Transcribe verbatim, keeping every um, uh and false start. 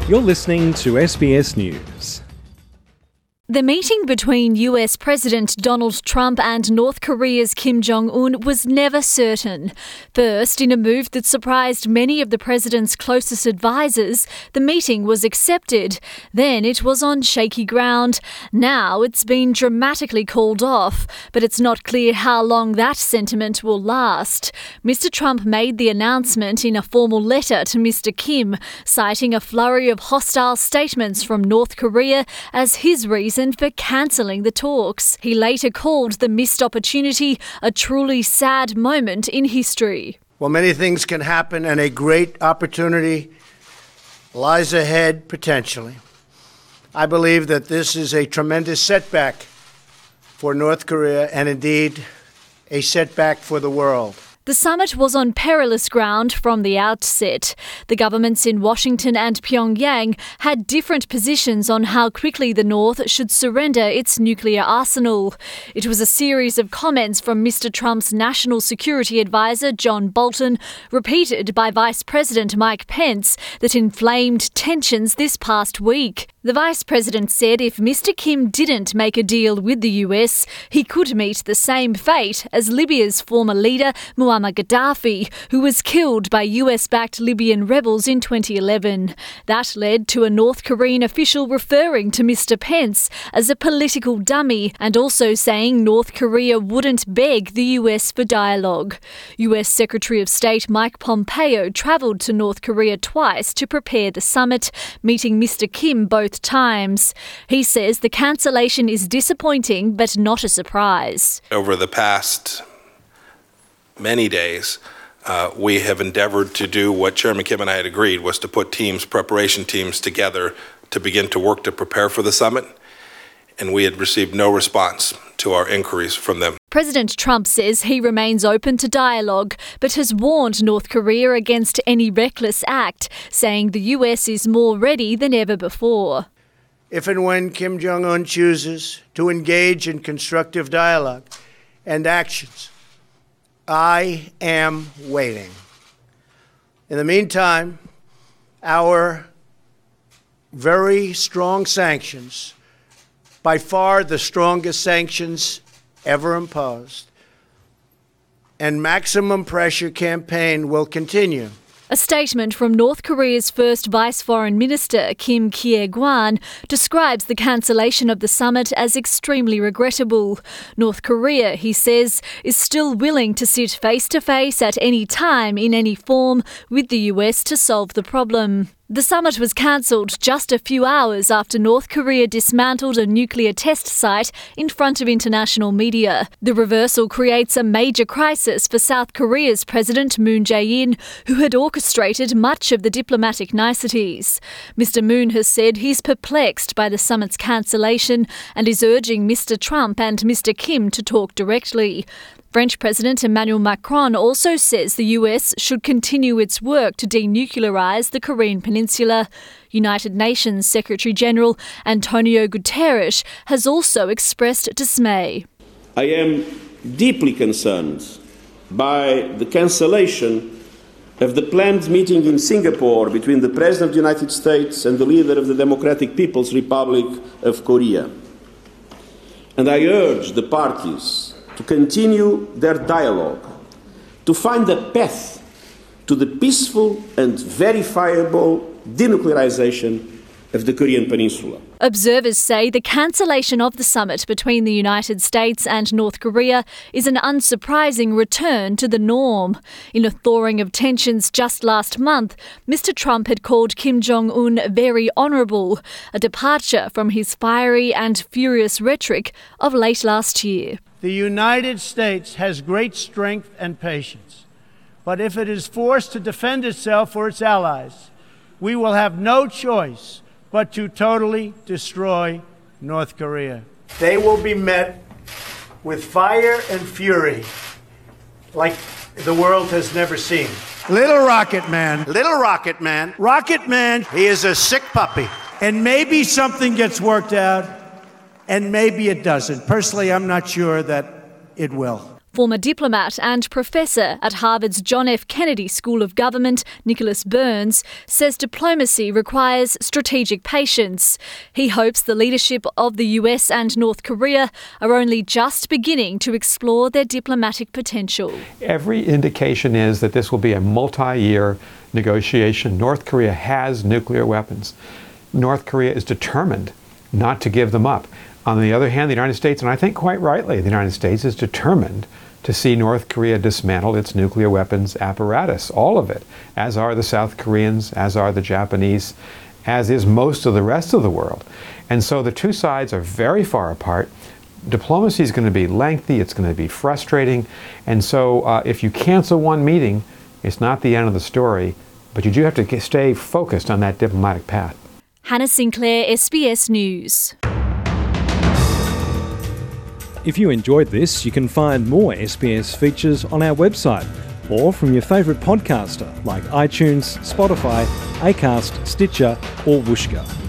You're listening to S B S News. The meeting between U S President Donald Trump and North Korea's Kim Jong-un was never certain. First, in a move that surprised many of the president's closest advisors, the meeting was accepted. Then it was on shaky ground. Now it's been dramatically called off, but it's not clear how long that sentiment will last. Mister Trump made the announcement in a formal letter to Mister Kim, citing a flurry of hostile statements from North Korea as his reason for cancelling the talks. He later called the missed opportunity a truly sad moment in history. Well, many things can happen, and a great opportunity lies ahead potentially. I believe that this is a tremendous setback for North Korea and indeed a setback for the world. The summit was on perilous ground from the outset. The governments in Washington and Pyongyang had different positions on how quickly the North should surrender its nuclear arsenal. It was a series of comments from Mister Trump's national security advisor, John Bolton, repeated by Vice President Mike Pence, that inflamed tensions this past week. The Vice President said if Mister Kim didn't make a deal with the U S, he could meet the same fate as Libya's former leader, Muammar Gaddafi, who was killed by U S-backed Libyan rebels in twenty eleven. That led to a North Korean official referring to Mister Pence as a political dummy and also saying North Korea wouldn't beg the U S for dialogue. U S Secretary of State Mike Pompeo travelled to North Korea twice to prepare the summit, meeting Mister Kim both times. He says the cancellation is disappointing but not a surprise. Over the past many days, uh, we have endeavored to do what Chairman Kim and I had agreed, was to put teams, preparation teams together to begin to work to prepare for the summit, and we had received no response to our inquiries from them. President Trump says he remains open to dialogue, but has warned North Korea against any reckless act, saying the U S is more ready than ever before. If and when Kim Jong-un chooses to engage in constructive dialogue and actions, I am waiting. In the meantime, our very strong sanctions, by far the strongest sanctions ever imposed, and maximum pressure campaign will continue. A statement from North Korea's first Vice Foreign Minister, Kim Kye-gwan, describes the cancellation of the summit as extremely regrettable. North Korea, he says, is still willing to sit face-to-face at any time in any form with the U S to solve the problem. The summit was cancelled just a few hours after North Korea dismantled a nuclear test site in front of international media. The reversal creates a major crisis for South Korea's President Moon Jae-in, who had orchestrated much of the diplomatic niceties. Mister Moon has said he's perplexed by the summit's cancellation and is urging Mister Trump and Mister Kim to talk directly. French President Emmanuel Macron also says the U S should continue its work to denuclearise the Korean Peninsula. United Nations Secretary-General Antonio Guterres has also expressed dismay. I am deeply concerned by the cancellation of the planned meeting in Singapore between the President of the United States and the leader of the Democratic People's Republic of Korea. And I urge the parties to continue their dialogue, to find a path to the peaceful and verifiable denuclearization of the Korean Peninsula. Observers say the cancellation of the summit between the United States and North Korea is an unsurprising return to the norm. In a thawing of tensions just last month, Mister Trump had called Kim Jong-un very honourable, a departure from his fiery and furious rhetoric of late last year. The United States has great strength and patience, but if it is forced to defend itself or its allies, we will have no choice but to totally destroy North Korea. They will be met with fire and fury like the world has never seen. Little Rocket Man. Little Rocket Man. Rocket Man. He is a sick puppy. And maybe something gets worked out, and maybe it doesn't. Personally, I'm not sure that it will. Former diplomat and professor at Harvard's John F. Kennedy School of Government, Nicholas Burns, says diplomacy requires strategic patience. He hopes the leadership of the U S and North Korea are only just beginning to explore their diplomatic potential. Every indication is that this will be a multi-year negotiation. North Korea has nuclear weapons. North Korea is determined not to give them up. On the other hand, the United States, and I think quite rightly, the United States is determined to see North Korea dismantle its nuclear weapons apparatus, all of it, as are the South Koreans, as are the Japanese, as is most of the rest of the world. And so the two sides are very far apart. Diplomacy is going to be lengthy, it's going to be frustrating, and so uh, if you cancel one meeting, it's not the end of the story, but you do have to get, stay focused on that diplomatic path. Hannah Sinclair, S B S News. If you enjoyed this, you can find more S B S features on our website or from your favourite podcaster like iTunes, Spotify, Acast, Stitcher or Whooshkaa.